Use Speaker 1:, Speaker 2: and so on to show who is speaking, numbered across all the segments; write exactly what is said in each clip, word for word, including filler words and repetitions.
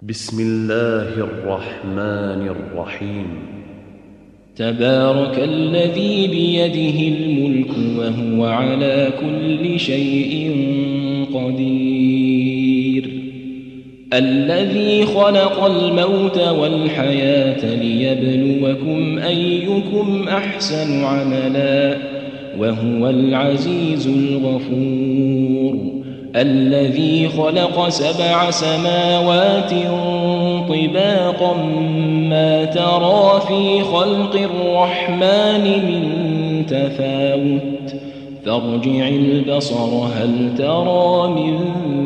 Speaker 1: بسم الله الرحمن الرحيم.
Speaker 2: تبارك الذي بيده الملك وهو على كل شيء قدير، الذي خلق الموت والحياة ليبلوكم أيكم أحسن عملا وهو العزيز الغفور، الذي خلق سبع سماوات طباقا ما ترى في خلق الرحمن من تفاوت فارجع البصر هل ترى من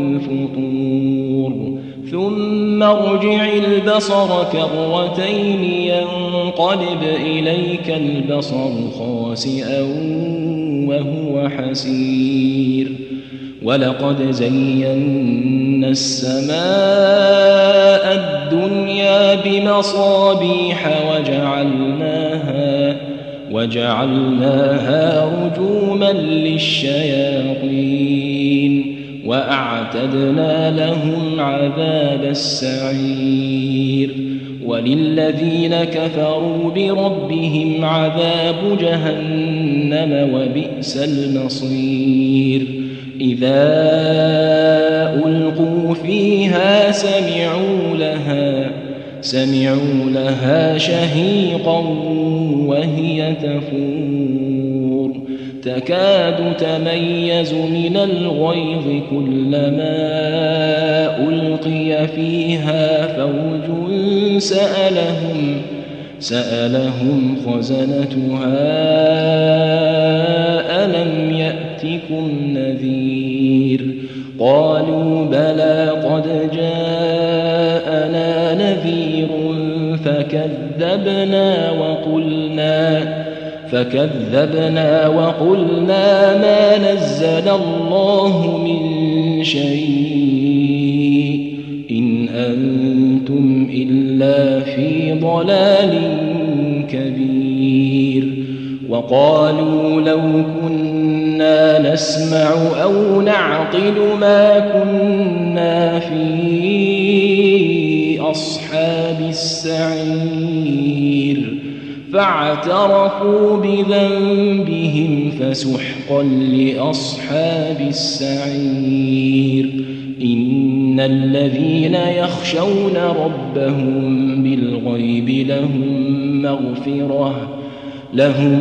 Speaker 2: فطور ثم ارجع البصر كرتين ينقلب إليك البصر خاسئا وهو حسير، ولقد زينا السماء الدنيا بمصابيح وجعلناها وجعلناها رجوما للشياطين وأعتدنا لهم عذاب السعير، وللذين كفروا بربهم عذاب جهنم وبئس المصير. إذا ألقوا فيها سمعوا لها سمعوا لها شهيقا وهي تفور تكاد تميز من الغيظ كلما ألقي فيها فوج سألهم سألهم خزنتها ألم يأتكم نذير؟ قالوا بلى قد جاءنا نذير فكذبنا وقلنا فكذبنا وقلنا ما نزل الله من شيء إن أنتم إلا في ضلال كبير. وقالوا لو كنا نسمع أو نعقل ما كنا في أصحاب السعير فاعترفوا بذنبهم فسحقا لأصحاب السعير. إن الذين يخشون ربهم بالغيب لهم مغفرة لهم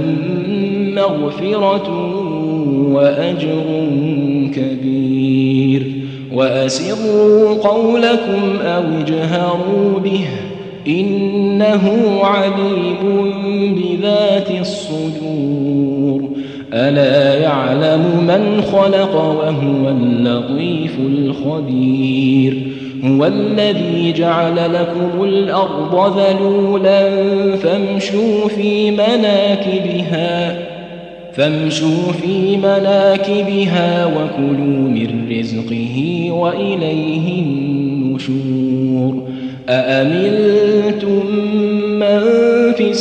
Speaker 2: مغفرة وأجر كبير. وأسروا قولكم أو اجهروا به إنه عليم بذات الصدور. ألا يعلم من خلق وهو اللطيف الخبير. هو الذي جعل لكم الأرض ذلولا فامشوا في مناكبها فامشوا في مناكبها وكلوا من رزقه وإليه النشور. أأمنتم من في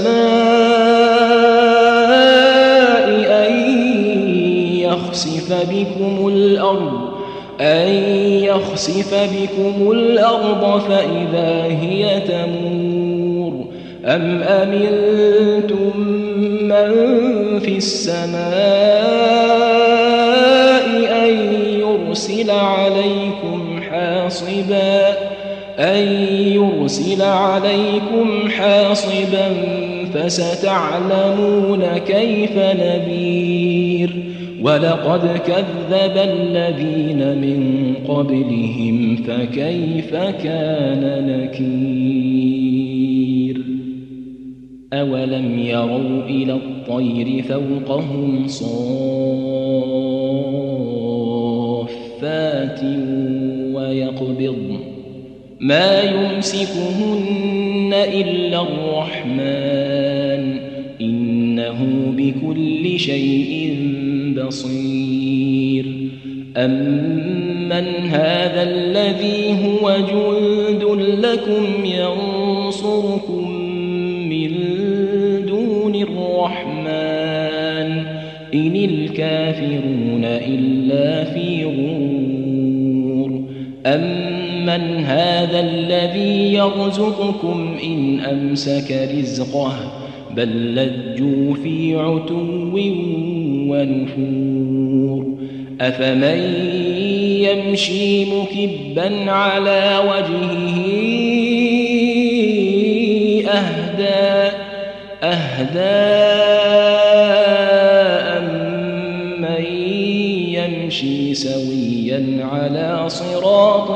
Speaker 2: السماء أن يخسف بكم الأرض أن يخسف بكم الأرض فإذا هي تمور أم أمنتم من في السماء أن يرسل عليكم حاصبا أن يرسل عليكم حاصبا فستعلمون كيف نذير. ولقد كذب الذين من قبلهم فكيف كان نكير. أولم يروا إلى الطير فوقهم صافات ويقبضن ما يمسكهن إلا الرحمن إنه بكل شيء بصير. أمن هذا الذي هو جند لكم ينصركم من دون الرحمن إن الكافرون إلا في غرور. أمن أمن هذا الذي يرزقكم إن أمسك رزقه بل لجوا في عتو ونفور أفمن يمشي مكبا على وجهه أهدى أهدى أمن يمشي سويا على صراط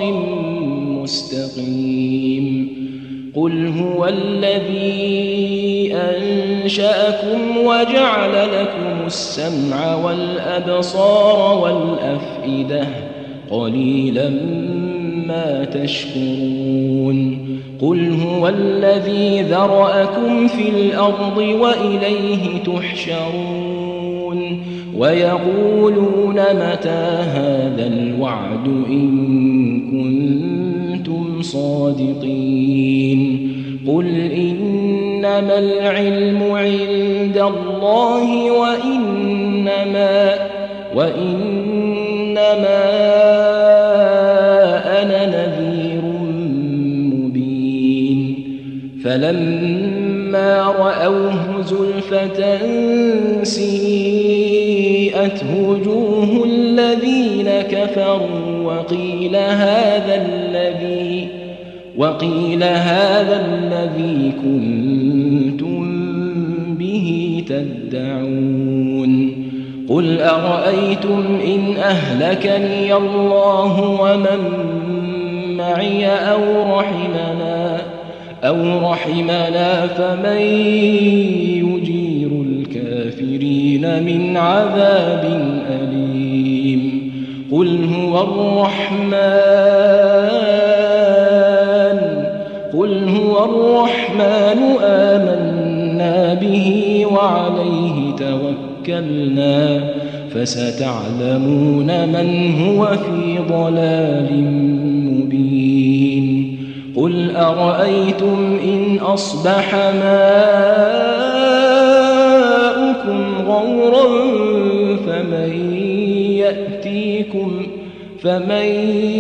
Speaker 2: مستقيم قل هو الذي أنشأكم وجعل لكم السمع والأبصار والأفئدة قليلا ما تشكرون قل هو الذي ذرأكم في الأرض وإليه تحشرون ويقولون متى هذا الوعد إن كنتم صادقين قل إنما العلم عند الله وإنما وإنما أنا نذير مبين فلما رأوه زلفة سيئت وجوه الذين كفروا وقيل هذا الذي وقيل هذا الذي كنتم به تدعون قل أرأيتم إن أهلكني الله ومن معي أو رحمنا أو رحمنا فمن يجير الكافرين من عذاب أليم قل هو الرحمن قل هو الرحمن آمنا به وعليه توكلنا فستعلمون من هو في ضلال مبين قل أرأيتم إن أصبح ماؤكم غورا فمن يأتيكم فمن